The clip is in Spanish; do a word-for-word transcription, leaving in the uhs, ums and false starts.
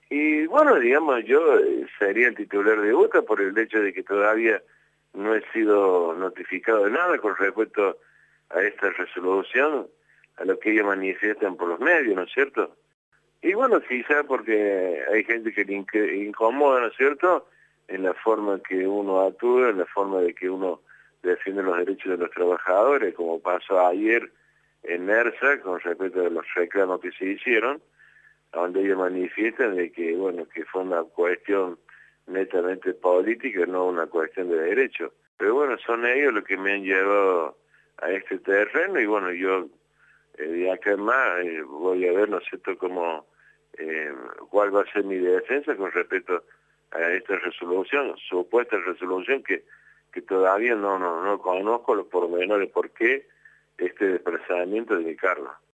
Y bueno, digamos, yo eh, sería el titular de UTA por el hecho de que todavía no he sido notificado de nada con respecto a esta resolución, a lo que ellos manifiestan por los medios, ¿no es cierto? Y bueno, quizá porque hay gente que le inc- incomoda, ¿no es cierto?, en la forma que uno actúa, en la forma de que uno defiende los derechos de los trabajadores, como pasó ayer en NERSA con respecto a los reclamos que se hicieron, donde ellos manifiestan de que, bueno, que fue una cuestión netamente política, no una cuestión de derecho. Pero bueno, son ellos los que me han llevado a este terreno y bueno, yo eh, de acá en más eh, voy a ver, ¿no es cierto?, cómo, eh, cuál va a ser mi defensa con respecto a esta resolución, supuesta resolución que, que todavía no, no, no conozco los pormenores por qué este desplazamiento de mi cargo.